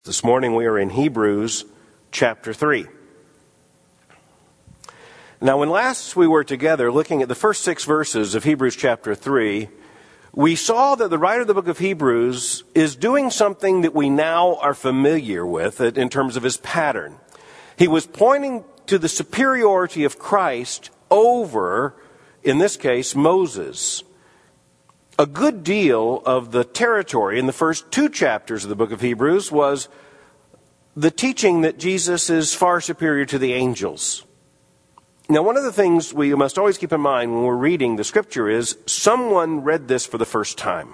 This morning we are in Hebrews chapter 3. Now, when last we were together looking at the first 6 verses of Hebrews chapter 3, we saw that the writer of the book of Hebrews is doing something that we now are familiar with in terms of his pattern. He was pointing to the superiority of Christ over, in this case, Moses. A good deal of the territory in the first 2 chapters of the book of Hebrews was the teaching that Jesus is far superior to the angels. Now, one of the things we must always keep in mind when we're reading the scripture is someone read this for the first time.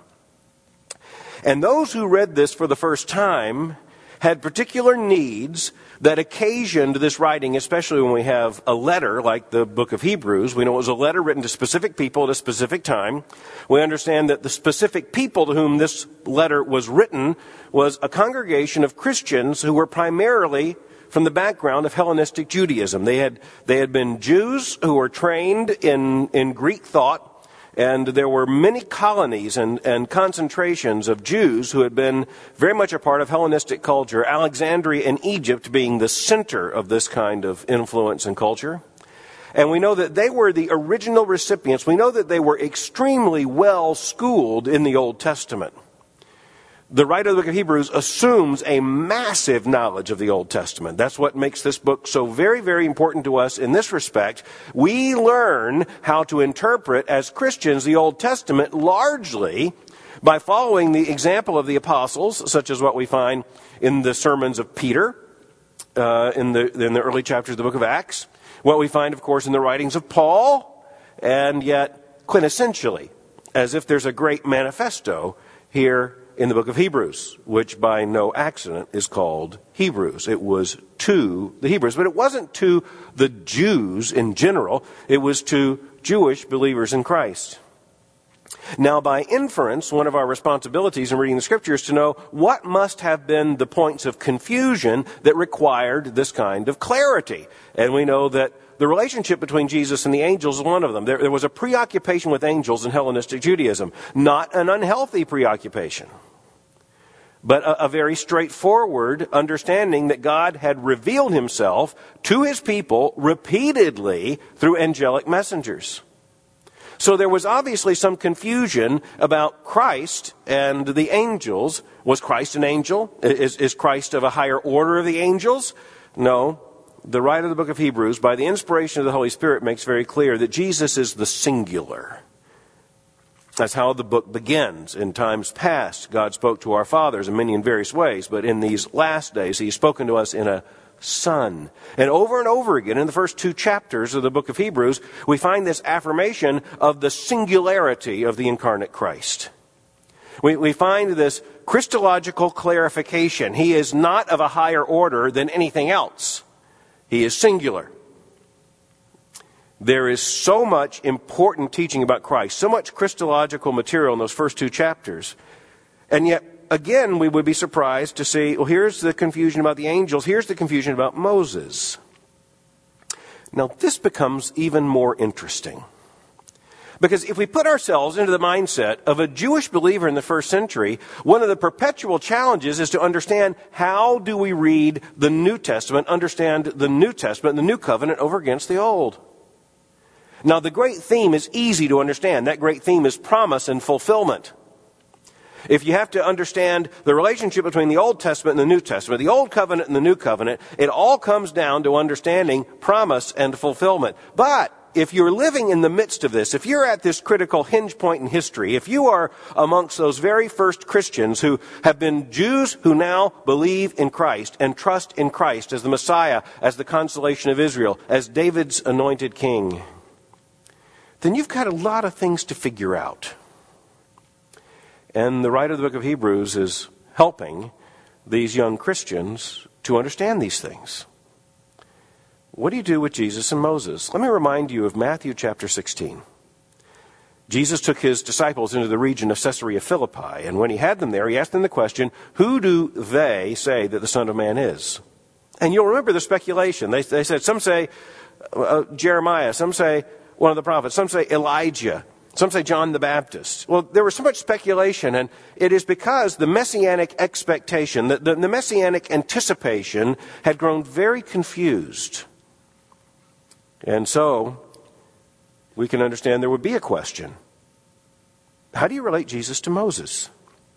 And those who read this for the first time had particular needs that occasioned this writing, especially when we have a letter like the book of Hebrews. We know it was a letter written to specific people at a specific time. We understand that the specific people to whom this letter was written was a congregation of Christians who were primarily from the background of Hellenistic Judaism. They had been Jews who were trained in Greek thought. And there were many colonies and concentrations of Jews who had been very much a part of Hellenistic culture, Alexandria and Egypt being the center of this kind of influence and culture. And we know that they were the original recipients. We know that they were extremely well schooled in the Old Testament. The writer of the book of Hebrews assumes a massive knowledge of the Old Testament. That's what makes this book so very, very important to us in this respect. We learn how to interpret, as Christians, the Old Testament largely by following the example of the apostles, such as what we find in the sermons of Peter, in the early chapters of the book of Acts, what we find, of course, in the writings of Paul, and yet quintessentially, as if there's a great manifesto here in the book of Hebrews, which by no accident is called Hebrews. It was to the Hebrews, but it wasn't to the Jews in general. It was to Jewish believers in Christ. Now, by inference, one of our responsibilities in reading the Scriptures is to know what must have been the points of confusion that required this kind of clarity. And we know that the relationship between Jesus and the angels is one of them. There was a preoccupation with angels in Hellenistic Judaism, not an unhealthy preoccupation, but a very straightforward understanding that God had revealed himself to his people repeatedly through angelic messengers. So there was obviously some confusion about Christ and the angels. Was Christ an angel? Is Christ of a higher order of the angels? No. The writer of the book of Hebrews, by the inspiration of the Holy Spirit, makes very clear that Jesus is the singular. That's how the book begins. In times past, God spoke to our fathers in many and various ways, but in these last days, he's spoken to us in a Son. And over again, in the first 2 chapters of the book of Hebrews, we find this affirmation of the singularity of the incarnate Christ. We find this Christological clarification. He is not of a higher order than anything else. He is singular. There is so much important teaching about Christ, so much Christological material in those first 2 chapters. And yet, again, we would be surprised to see, well, here's the confusion about the angels, here's the confusion about Moses. Now, this becomes even more interesting. Because if we put ourselves into the mindset of a Jewish believer in the first century, one of the perpetual challenges is to understand how do we read the New Testament, understand the New Testament, the New Covenant over against the Old. Now, the great theme is easy to understand. That great theme is promise and fulfillment. If you have to understand the relationship between the Old Testament and the New Testament, the Old Covenant and the New Covenant, it all comes down to understanding promise and fulfillment. But if you're living in the midst of this, if you're at this critical hinge point in history, if you are amongst those very first Christians who have been Jews who now believe in Christ and trust in Christ as the Messiah, as the consolation of Israel, as David's anointed king, then you've got a lot of things to figure out. And the writer of the book of Hebrews is helping these young Christians to understand these things. What do you do with Jesus and Moses? Let me remind you of Matthew chapter 16. Jesus took his disciples into the region of Caesarea Philippi, and when he had them there, he asked them the question, who do they say that the Son of Man is? And you'll remember the speculation. They said, some say Jeremiah, some say one of the prophets, some say Elijah. Some say John the Baptist. Well, there was so much speculation, and it is because the messianic expectation, the messianic anticipation had grown very confused. And so, we can understand there would be a question. How do you relate Jesus to Moses?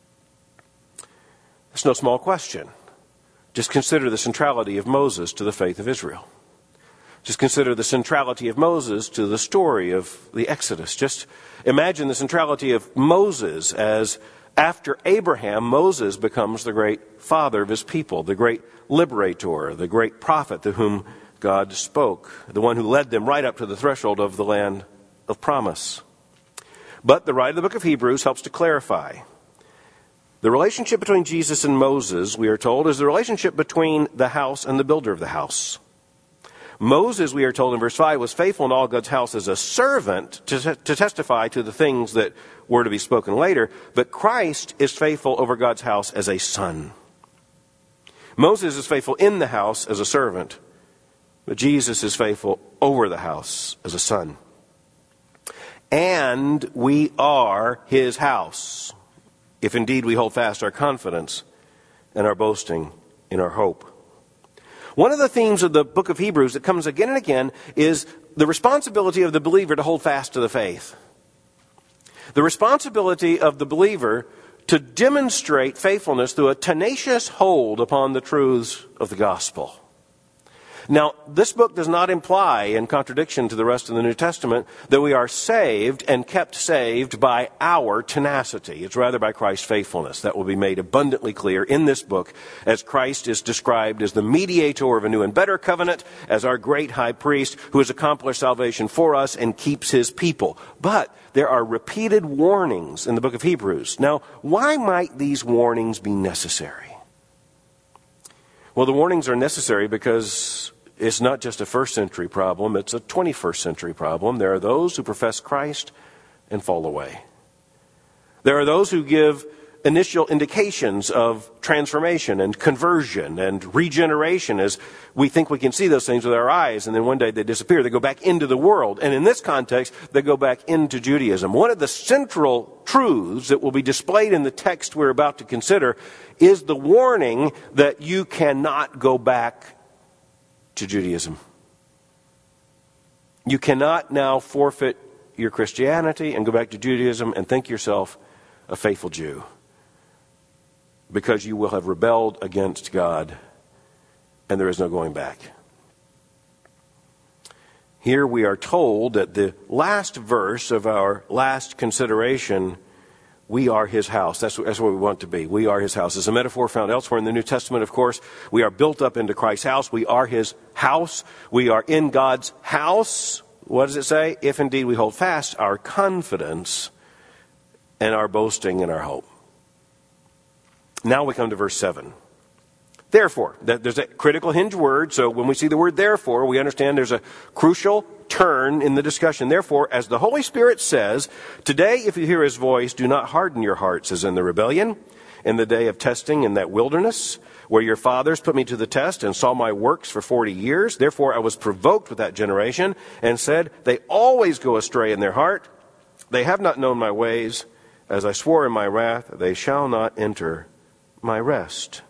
It's no small question. Just consider the centrality of Moses to the faith of Israel. Just consider the centrality of Moses to the story of the Exodus. Just imagine the centrality of Moses as, after Abraham, Moses becomes the great father of his people, the great liberator, the great prophet to whom God spoke, the one who led them right up to the threshold of the land of promise. But the writer of the book of Hebrews helps to clarify. The relationship between Jesus and Moses, we are told, is the relationship between the house and the builder of the house. Moses, we are told in verse 5, was faithful in all God's house as a servant to testify to the things that were to be spoken later. But Christ is faithful over God's house as a son. Moses is faithful in the house as a servant. But Jesus is faithful over the house as a son. And we are his house, if indeed we hold fast our confidence and our boasting in our hope. One of the themes of the book of Hebrews that comes again and again is the responsibility of the believer to hold fast to the faith. The responsibility of the believer to demonstrate faithfulness through a tenacious hold upon the truths of the gospel. Now, this book does not imply, in contradiction to the rest of the New Testament, that we are saved and kept saved by our tenacity. It's rather by Christ's faithfulness. That will be made abundantly clear in this book as Christ is described as the mediator of a new and better covenant, as our great high priest who has accomplished salvation for us and keeps his people. But there are repeated warnings in the book of Hebrews. Now, why might these warnings be necessary? Well, the warnings are necessary because it's not just a first century problem, it's a 21st century problem. There are those who profess Christ and fall away. There are those who give initial indications of transformation and conversion and regeneration as we think we can see those things with our eyes, and then one day they disappear. They go back into the world, and in this context, they go back into Judaism. One of the central truths that will be displayed in the text we're about to consider is the warning that you cannot go back to Judaism. You cannot now forfeit your Christianity and go back to Judaism and think yourself a faithful Jew, because you will have rebelled against God and there is no going back. Here we are told that the last verse of our last consideration, we are his house. That's what we want to be. We are his house. It's a metaphor found elsewhere in the New Testament, of course. We are built up into Christ's house. We are his house. We are in God's house. What does it say? If indeed we hold fast our confidence and our boasting and our hope. Now we come to verse 7. Therefore, there's a critical hinge word, so when we see the word therefore, we understand there's a crucial turn in the discussion. Therefore, as the Holy Spirit says, today if you hear his voice, do not harden your hearts as in the rebellion, in the day of testing in that wilderness, where your fathers put me to the test and saw my works for 40 years. Therefore I was provoked with that generation and said, they always go astray in their heart. They have not known my ways. As I swore in my wrath, they shall not enter my rest.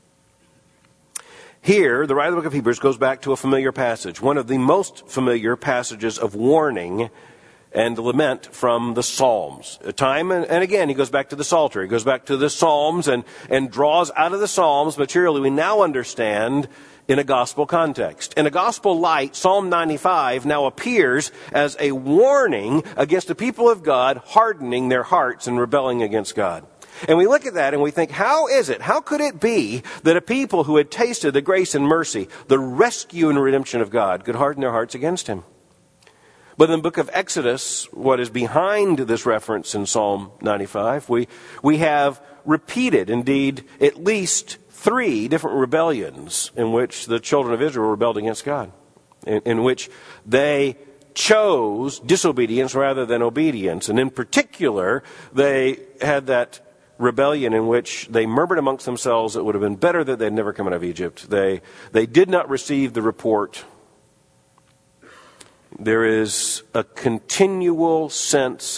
Here, the writer of the book of Hebrews goes back to a familiar passage, one of the most familiar passages of warning and lament from the Psalms. Time and again, he goes back to the Psalter. He goes back to the Psalms and draws out of the Psalms materially we now understand in a gospel context. In a gospel light, Psalm 95 now appears as a warning against the people of God hardening their hearts and rebelling against God. And we look at that and we think, how could it be that a people who had tasted the grace and mercy, the rescue and redemption of God, could harden their hearts against him? But in the book of Exodus, what is behind this reference in Psalm 95, we have repeated, indeed, at least 3 different rebellions in which the children of Israel rebelled against God, in which they chose disobedience rather than obedience. And in particular, they had that rebellion in which they murmured amongst themselves it would have been better that they'd never come out of Egypt. They did not receive the report. There is a continual sense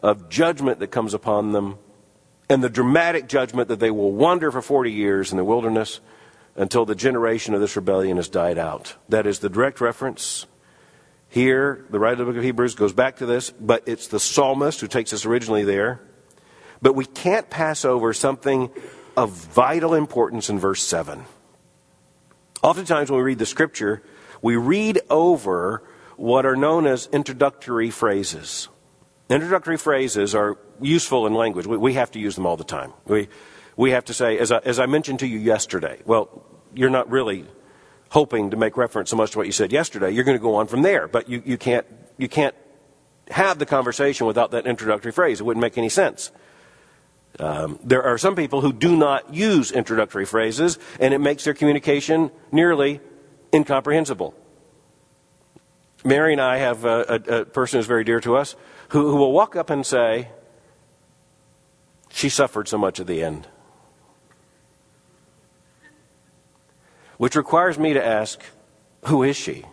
of judgment that comes upon them, and the dramatic judgment that they will wander for 40 years in the wilderness until the generation of this rebellion has died out. That is the direct reference. Here, the writer of the book of Hebrews goes back to this, but it's the psalmist who takes us originally there. But we can't pass over something of vital importance in verse 7. Oftentimes when we read the scripture, we read over what are known as introductory phrases. Introductory phrases are useful in language. We have to use them all the time. We have to say, as I mentioned to you yesterday, well, you're not really hoping to make reference so much to what you said yesterday. You're going to go on from there, but you can't have the conversation without that introductory phrase. It wouldn't make any sense. There are some people who do not use introductory phrases, and it makes their communication nearly incomprehensible. Mary and I have a person who's very dear to us who will walk up and say, "She suffered so much at the end." Which requires me to ask, who is she?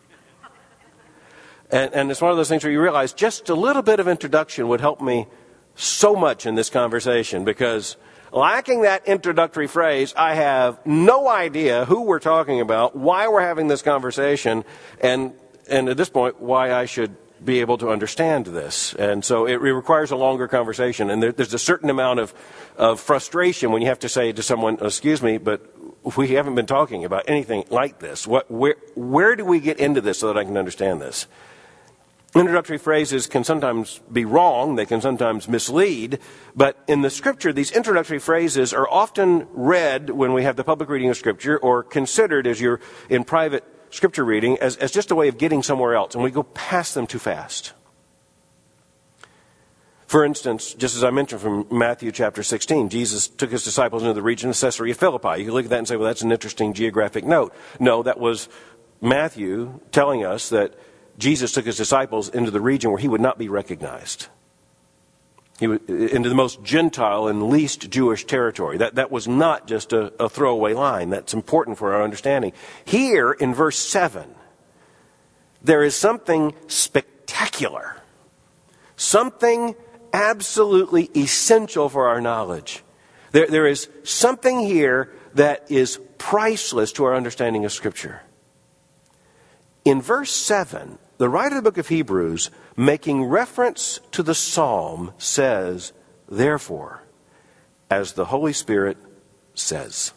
And it's one of those things where you realize just a little bit of introduction would help me so much in this conversation, because lacking that introductory phrase, I have no idea who we're talking about, why we're having this conversation, and at this point, why I should be able to understand this. And so it requires a longer conversation, and there's a certain amount of frustration when you have to say to someone, "Excuse me, but we haven't been talking about anything like this. Where do we get into this so that I can understand this?" Introductory phrases can sometimes be wrong, they can sometimes mislead, but in the scripture, these introductory phrases are often read when we have the public reading of scripture, or considered as you're in private scripture reading as just a way of getting somewhere else, and we go past them too fast. For instance, just as I mentioned from Matthew chapter 16, Jesus took his disciples into the region of Caesarea Philippi. You can look at that and say, well, that's an interesting geographic note. No, that was Matthew telling us that Jesus took his disciples into the region where he would not be recognized. Into the most Gentile and least Jewish territory. That was not just a throwaway line. That's important for our understanding. Here in verse 7, there is something spectacular. Something absolutely essential for our knowledge. There is something here that is priceless to our understanding of Scripture. In verse 7, the writer of the book of Hebrews, making reference to the psalm, says, "Therefore, as the Holy Spirit says."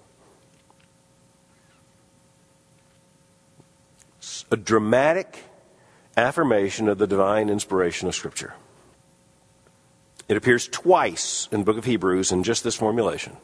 It's a dramatic affirmation of the divine inspiration of Scripture. It appears twice in the book of Hebrews in just this formulation.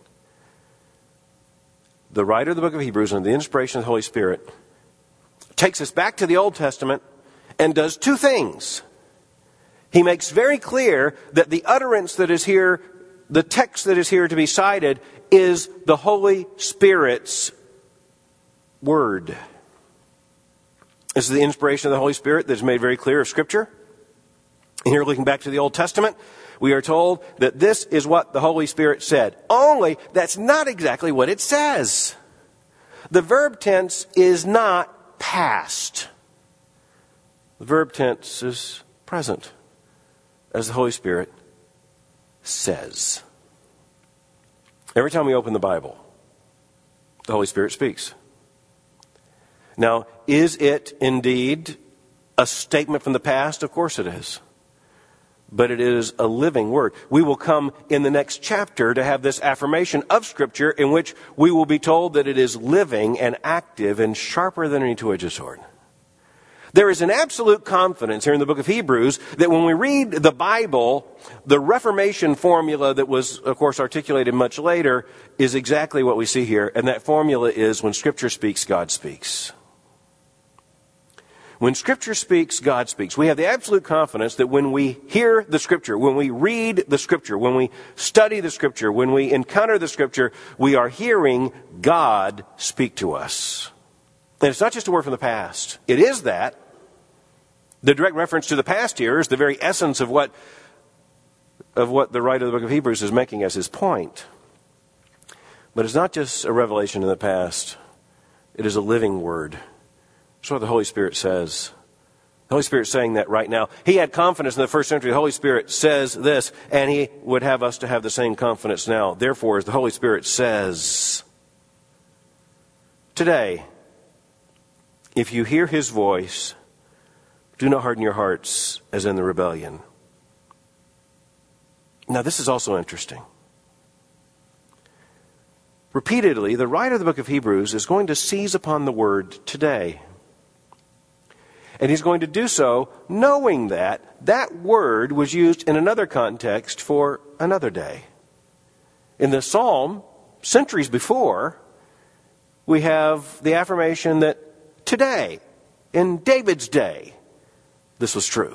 The writer of the book of Hebrews, under the inspiration of the Holy Spirit, takes us back to the Old Testament and does two things. He makes very clear that the utterance that is here, the text that is here to be cited, is the Holy Spirit's word. This is the inspiration of the Holy Spirit that is made very clear of Scripture. And here, looking back to the Old Testament, we are told that this is what the Holy Spirit said. Only, that's not exactly what it says. The verb tense is not past. The verb tense is present, as the Holy Spirit says. Every time we open the Bible, the Holy Spirit speaks. Now, is it indeed a statement from the past? Of course it is. But it is a living word. We will come in the next chapter to have this affirmation of Scripture, in which we will be told that it is living and active and sharper than any two-edged sword. There is an absolute confidence here in the book of Hebrews that when we read the Bible, the Reformation formula that was, of course, articulated much later is exactly what we see here. And that formula is, when Scripture speaks, God speaks. When Scripture speaks, God speaks. We have the absolute confidence that when we hear the Scripture, when we read the Scripture, when we study the Scripture, when we encounter the Scripture, we are hearing God speak to us. And it's not just a word from the past. It is that. The direct reference to the past here is the very essence of what the writer of the book of Hebrews is making as his point. But it's not just a revelation in the past. It is a living word. That's what the Holy Spirit says. The Holy Spirit's saying that right now. He had confidence in the first century. The Holy Spirit says this, and he would have us to have the same confidence now. Therefore, as the Holy Spirit says, today, if you hear his voice, do not harden your hearts as in the rebellion. Now, this is also interesting. Repeatedly, the writer of the book of Hebrews is going to seize upon the word today. And he's going to do so knowing that that word was used in another context for another day. In the Psalm, centuries before, we have the affirmation that today, in David's day, this was true.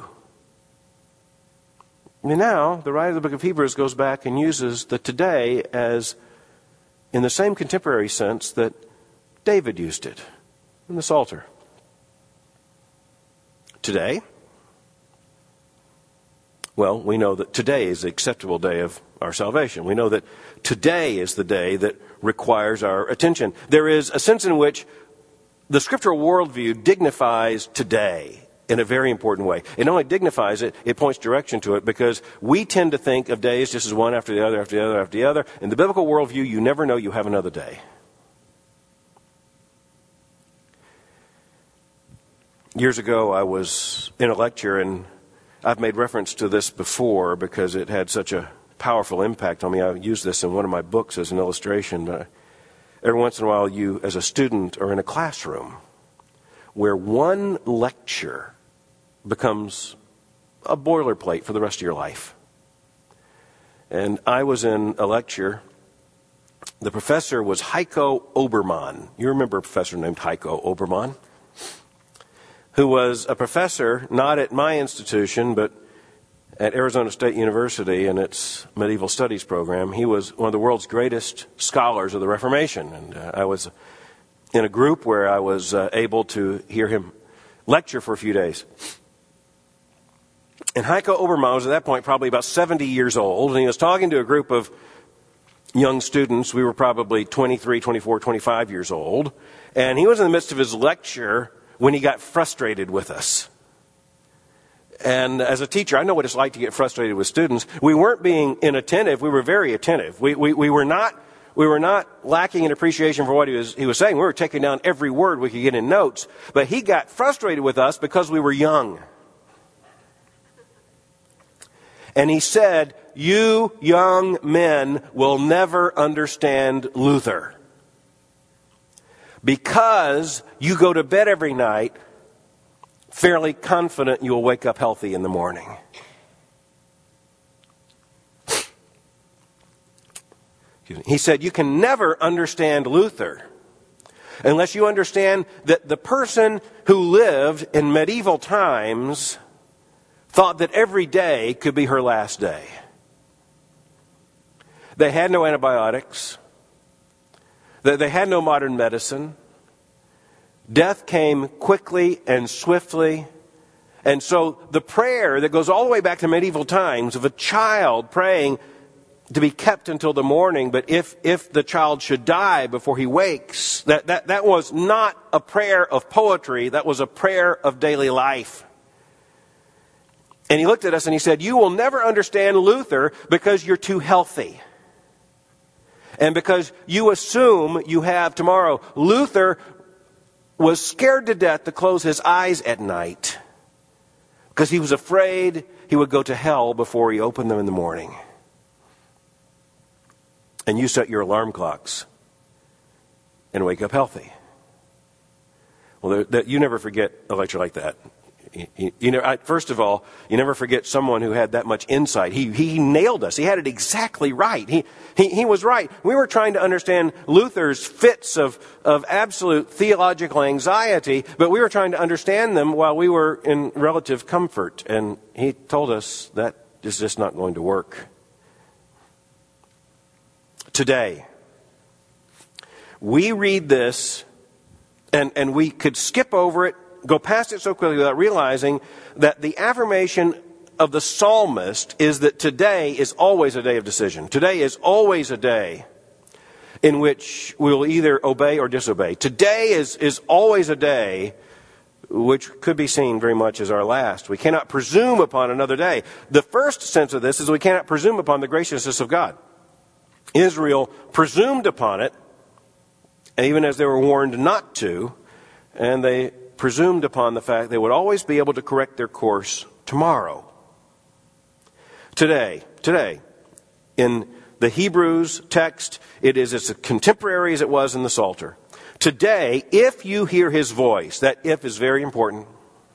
And now, the writer of the book of Hebrews goes back and uses the today as in the same contemporary sense that David used it in the Psalter. Today, well, we know that today is the acceptable day of our salvation. We know that today is the day that requires our attention. There is a sense in which the scriptural worldview dignifies today in a very important way. It not only dignifies it, it points direction to it, because we tend to think of days just as one after the other, after the other, after the other. In the biblical worldview, you never know you have another day. Years ago, I was in a lecture, and I've made reference to this before because it had such a powerful impact on me. I used this in one of my books as an illustration. But every once in a while, you, as a student, are in a classroom where one lecture becomes a boilerplate for the rest of your life. And I was in a lecture. The professor was Heiko Obermann. You remember a professor named Heiko Obermann, who was a professor not at my institution, but at Arizona State University in its medieval studies program. He was one of the world's greatest scholars of the Reformation. And I was in a group where I was able to hear him lecture for a few days. And Heiko Obermann was at that point probably about 70 years old, and he was talking to a group of young students. We were probably 23, 24, 25 years old. And he was in the midst of his lecture when he got frustrated with us. And as a teacher, I know what it's like to get frustrated with students. We weren't being inattentive. We were very attentive. We were not lacking in appreciation for what he was saying. We were taking down every word we could get in notes. But he got frustrated with us because we were young. And he said, "You young men will never understand Luther, because you go to bed every night fairly confident you will wake up healthy in the morning." He said, you can never understand Luther unless you understand that the person who lived in medieval times thought that every day could be her last day. They had no antibiotics. They had no modern medicine. Death came quickly and swiftly. And so the prayer that goes all the way back to medieval times of a child praying to be kept until the morning, but if the child should die before he wakes, that was not a prayer of poetry, that was a prayer of daily life. And he looked at us and he said, you will never understand Luther because you're too healthy. And because you assume you have tomorrow. Luther was scared to death to close his eyes at night because he was afraid he would go to hell before he opened them in the morning. And you set your alarm clocks and wake up healthy. Well, you never forget a lecture like that. First of all, you never forget someone who had that much insight. He nailed us. He had it exactly right. He was right. We were trying to understand Luther's fits of absolute theological anxiety, but we were trying to understand them while we were in relative comfort. And he told us that is just not going to work. Today, we read this and we could skip over it, go past it so quickly without realizing that the affirmation of the psalmist is that today is always a day of decision. Today is always a day in which we will either obey or disobey. Today is always a day which could be seen very much as our last. We cannot presume upon another day. The first sense of this is we cannot presume upon the graciousness of God. Israel presumed upon it, even as they were warned not to, and they presumed upon the fact they would always be able to correct their course tomorrow. Today, in the Hebrews text, it is as contemporary as it was in the Psalter. Today, if you hear his voice, that if is very important.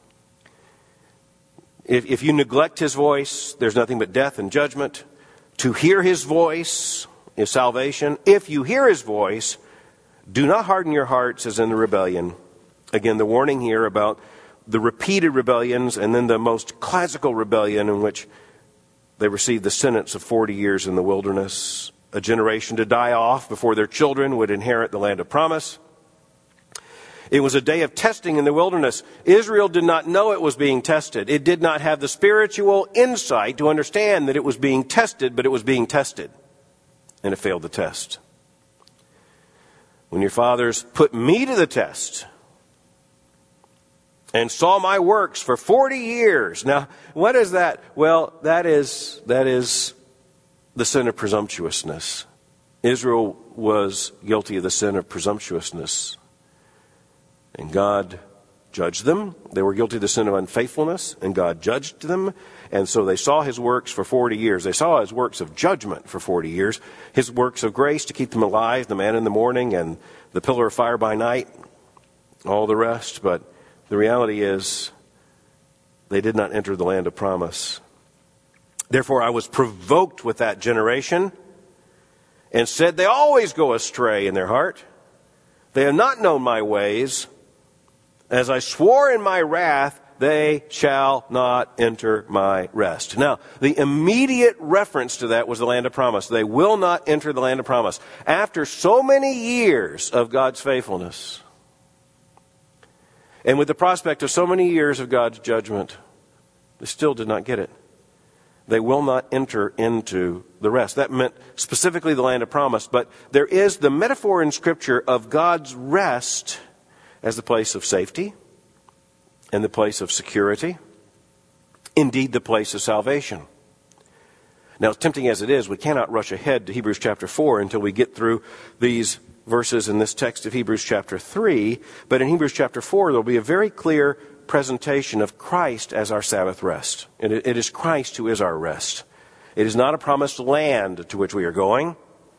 If you neglect his voice, there's nothing but death and judgment. To hear his voice is salvation. If you hear his voice, do not harden your hearts as in the rebellion. Again, the warning here about the repeated rebellions and then the most classical rebellion in which they received the sentence of 40 years in the wilderness, a generation to die off before their children would inherit the land of promise. It was a day of testing in the wilderness. Israel did not know it was being tested. It did not have the spiritual insight to understand that it was being tested, but it was being tested. And it failed the test. When your fathers put me to the test and saw my works for 40 years. Now, what is that? Well, that is the sin of presumptuousness. Israel was guilty of the sin of presumptuousness. And God judged them. They were guilty of the sin of unfaithfulness, and God judged them. And so they saw his works for 40 years. They saw his works of judgment for 40 years. His works of grace to keep them alive, the man in the morning and the pillar of fire by night, all the rest. But the reality is they did not enter the land of promise. Therefore I was provoked with that generation and said, they always go astray in their heart. They have not known my ways. As I swore in my wrath, they shall not enter my rest. Now, the immediate reference to that was the land of promise. They will not enter the land of promise. After so many years of God's faithfulness, and with the prospect of so many years of God's judgment, they still did not get it. They will not enter into the rest. That meant specifically the land of promise. But there is the metaphor in Scripture of God's rest as the place of safety and the place of security. Indeed, the place of salvation. Now, as tempting as it is, we cannot rush ahead to Hebrews chapter 4 until we get through these verses in this text of Hebrews chapter 3. But in Hebrews chapter 4, there will be a very clear presentation of Christ as our Sabbath rest. It is Christ who is our rest. It is not a promised land to which we are going.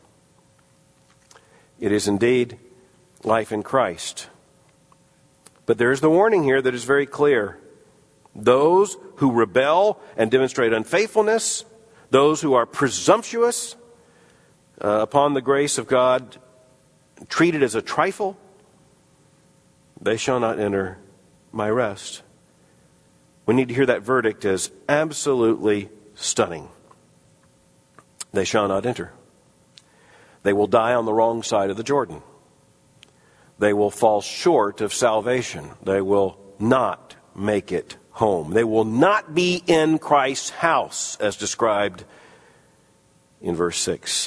It is indeed life in Christ. But there is the warning here that is very clear. Those who rebel and demonstrate unfaithfulness, those who are presumptuous upon the grace of God, treated as a trifle, they shall not enter my rest. We need to hear that verdict as absolutely stunning. They shall not enter. They will die on the wrong side of the Jordan. They will fall short of salvation. They will not make it home. They will not be in Christ's house, as described in verse 6.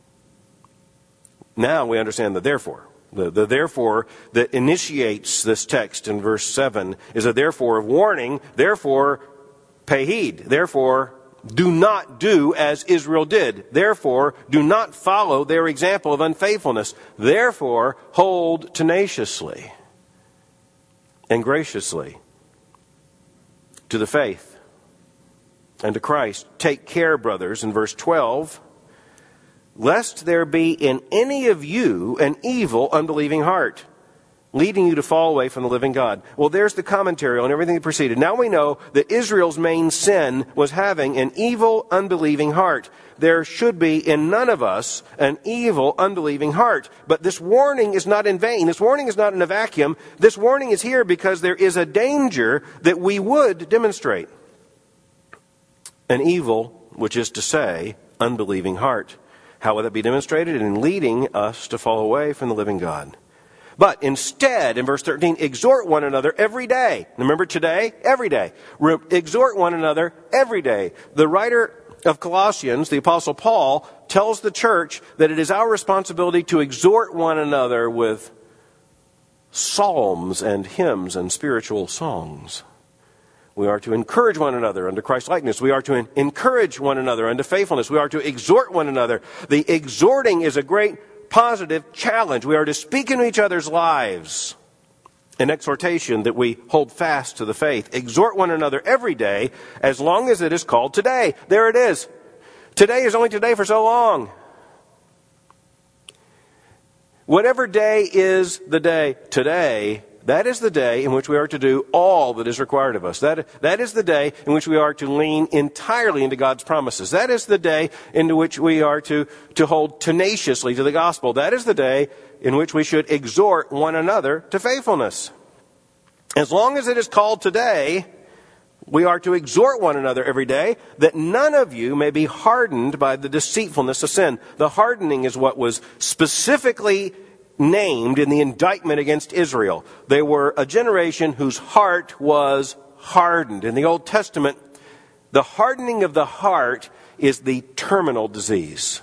Now we understand the therefore. The therefore that initiates this text in verse 7 is a therefore of warning. Therefore, pay heed. Therefore, do not do as Israel did. Therefore, do not follow their example of unfaithfulness. Therefore, hold tenaciously and graciously to the faith and to Christ. Take care, brothers, in verse 12, lest there be in any of you an evil, unbelieving heart, leading you to fall away from the living God. Well, there's the commentary on everything that preceded. Now we know that Israel's main sin was having an evil, unbelieving heart. There should be in none of us an evil, unbelieving heart. But this warning is not in vain. This warning is not in a vacuum. This warning is here because there is a danger that we would demonstrate an evil, which is to say, unbelieving heart. How would that be demonstrated? In leading us to fall away from the living God. But instead, in verse 13, exhort one another every day. Remember today? Every day. Exhort one another every day. The writer of Colossians, the Apostle Paul, tells the church that it is our responsibility to exhort one another with psalms and hymns and spiritual songs. We are to encourage one another unto Christ's likeness. We are to encourage one another unto faithfulness. We are to exhort one another. The exhorting is a great positive challenge. We are to speak into each other's lives. An exhortation that we hold fast to the faith. Exhort one another every day as long as it is called today. There it is. Today is only today for so long. Whatever day is the day today, that is the day in which we are to do all that is required of us. That is the day in which we are to lean entirely into God's promises. That is the day into which we are to hold tenaciously to the gospel. That is the day in which we should exhort one another to faithfulness. As long as it is called today, we are to exhort one another every day, that none of you may be hardened by the deceitfulness of sin. The hardening is what was specifically named in the indictment against Israel. They were a generation whose heart was hardened. In the Old Testament, the hardening of the heart is the terminal disease.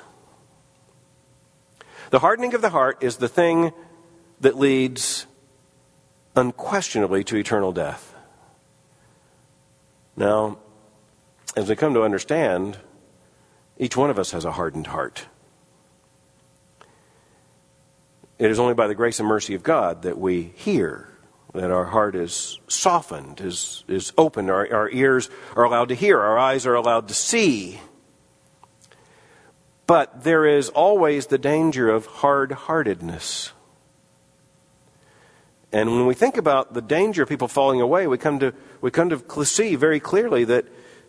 The hardening of the heart is the thing that leads unquestionably to eternal death. Now, as we come to understand, each one of us has a hardened heart. It is only by the grace and mercy of God that we hear, that our heart is softened, is opened, our ears are allowed to hear, our eyes are allowed to see. But there is always the danger of hard-heartedness. And when we think about the danger of people falling away, we come to see very clearly that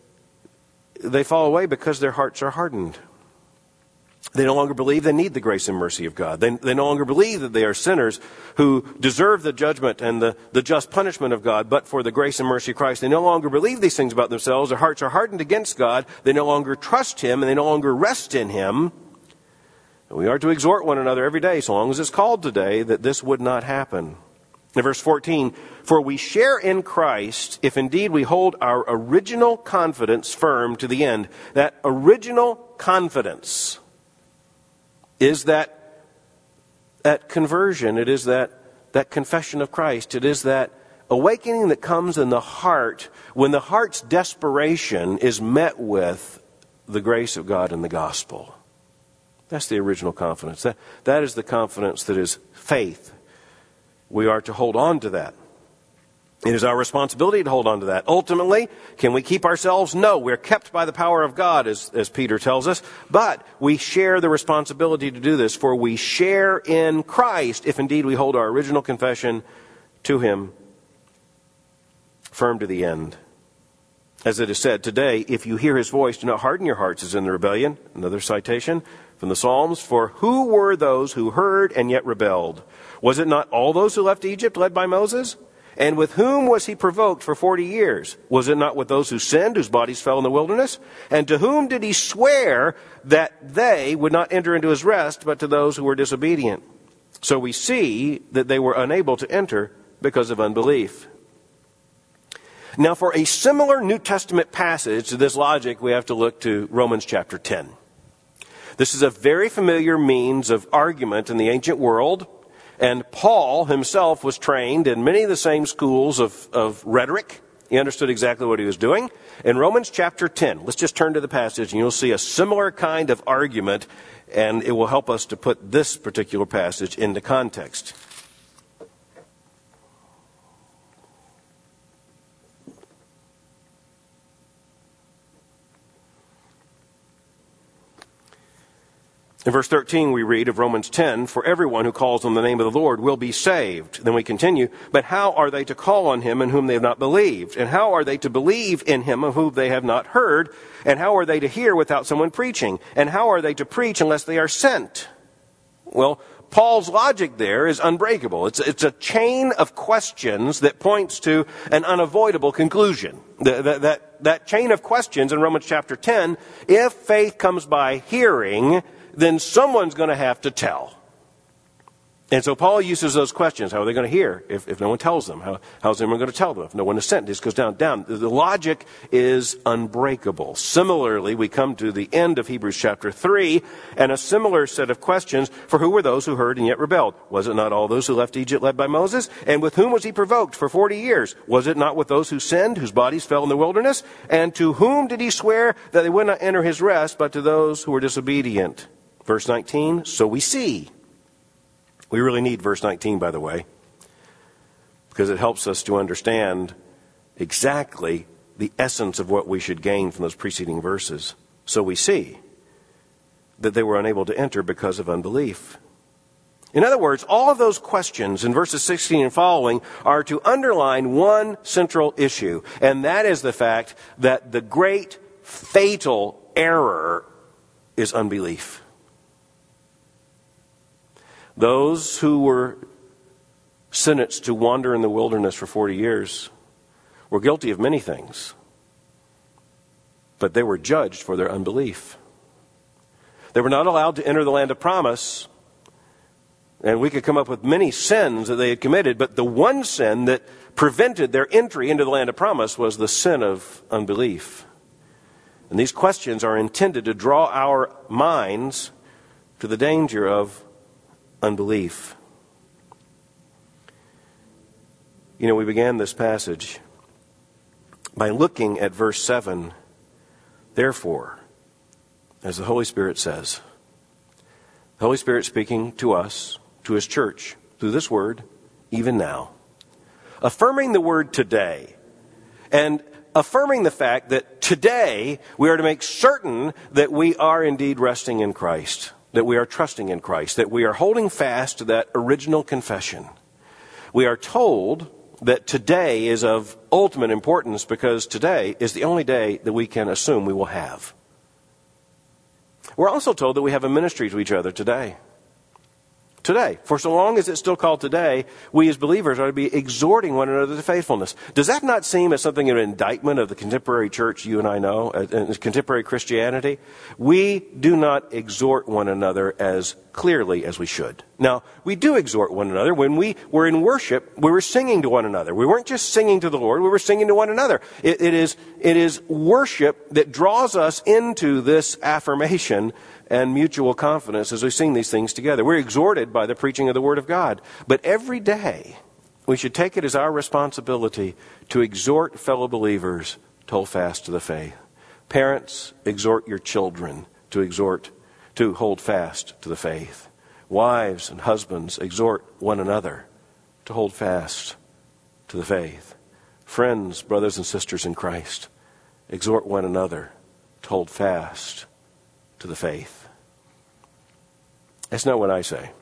they fall away because their hearts are hardened. They no longer believe they need the grace and mercy of God. They no longer believe that they are sinners who deserve the judgment and the just punishment of God, but for the grace and mercy of Christ. They no longer believe these things about themselves. Their hearts are hardened against God. They no longer trust Him, and they no longer rest in Him. And we are to exhort one another every day, so long as it's called today, that this would not happen. In verse 14, for we share in Christ if indeed we hold our original confidence firm to the end. That original confidence is that conversion. It is that confession of Christ. It is that awakening that comes in the heart when the heart's desperation is met with the grace of God and the gospel. That's the original confidence. That is the confidence that is faith. We are to hold on to that. It is our responsibility to hold on to that. Ultimately, can we keep ourselves? No, we're kept by the power of God, as Peter tells us. But we share the responsibility to do this, for we share in Christ if indeed we hold our original confession to Him firm to the end. As it is said, today, if you hear His voice, do not harden your hearts as in the rebellion. Another citation from the Psalms. For who were those who heard and yet rebelled? Was it not all those who left Egypt led by Moses? And with whom was he provoked for 40 years? Was it not with those who sinned, whose bodies fell in the wilderness? And to whom did he swear that they would not enter into his rest, but to those who were disobedient? So we see that they were unable to enter because of unbelief. Now, for a similar New Testament passage to this logic, we have to look to Romans chapter 10. This is a very familiar means of argument in the ancient world. And Paul himself was trained in many of the same schools of rhetoric. He understood exactly what he was doing. In Romans chapter 10, let's just turn to the passage and you'll see a similar kind of argument, and it will help us to put this particular passage into context. In verse 13 we read of Romans 10, for everyone who calls on the name of the Lord will be saved. Then we continue, but how are they to call on Him in whom they have not believed? And how are they to believe in Him of whom they have not heard? And how are they to hear without someone preaching? And how are they to preach unless they are sent? Well, Paul's logic there is unbreakable. It's a chain of questions that points to an unavoidable conclusion. That chain of questions in Romans chapter 10, if faith comes by hearing, then someone's going to have to tell. And so Paul uses those questions. How are they going to hear if no one tells them? How's anyone going to tell them if no one is sent? It just goes down. The logic is unbreakable. Similarly, we come to the end of Hebrews chapter 3, and a similar set of questions. For who were those who heard and yet rebelled? Was it not all those who left Egypt led by Moses? And with whom was he provoked for 40 years? Was it not with those who sinned, whose bodies fell in the wilderness? And to whom did he swear that they would not enter his rest, but to those who were disobedient? Verse 19, so we see. We really need verse 19, by the way, because it helps us to understand exactly the essence of what we should gain from those preceding verses. So we see that they were unable to enter because of unbelief. In other words, all of those questions in verses 16 and following are to underline one central issue, and that is the fact that the great fatal error is unbelief. Those who were sentenced to wander in the wilderness for 40 years were guilty of many things, but they were judged for their unbelief. They were not allowed to enter the land of promise, and we could come up with many sins that they had committed, but the one sin that prevented their entry into the land of promise was the sin of unbelief. And these questions are intended to draw our minds to the danger of unbelief. You know, we began this passage by looking at verse 7. Therefore, as the Holy Spirit says, the Holy Spirit speaking to us, to His church, through this word, even now, affirming the word today, and affirming the fact that today we are to make certain that we are indeed resting in Christ, that we are trusting in Christ, that we are holding fast to that original confession. We are told that today is of ultimate importance because today is the only day that we can assume we will have. We're also told that we have a ministry to each other today. Today. For so long as it's still called today, we as believers are to be exhorting one another to faithfulness. Does that not seem as something of an indictment of the contemporary church you and I know, contemporary Christianity? We do not exhort one another as clearly as we should. Now, we do exhort one another. When we were in worship, we were singing to one another. We weren't just singing to the Lord, we were singing to one another. It is worship that draws us into this affirmation and mutual confidence as we sing these things together. We're exhorted by the preaching of the Word of God. But every day, we should take it as our responsibility to exhort fellow believers to hold fast to the faith. Parents, exhort your children to hold fast to the faith. Wives and husbands, exhort one another to hold fast to the faith. Friends, brothers and sisters in Christ, exhort one another to hold fast to the faith. That's not what I say.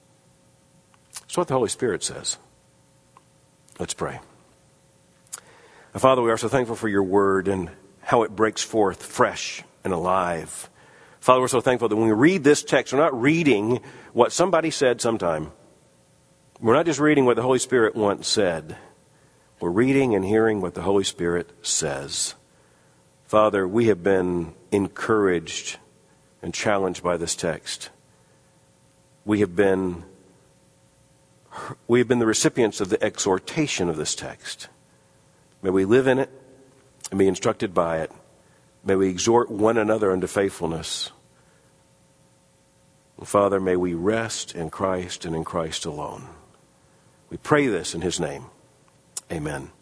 It's what the Holy Spirit says. Let's pray. Father, we are so thankful for your word and how it breaks forth fresh and alive. Father, we're so thankful that when we read this text, we're not reading what somebody said sometime. We're not just reading what the Holy Spirit once said. We're reading and hearing what the Holy Spirit says. Father, we have been encouraged and challenged by this text. We have been the recipients of the exhortation of this text. May we live in it and be instructed by it. May we exhort one another unto faithfulness. And Father, may we rest in Christ and in Christ alone. We pray this in His name. Amen.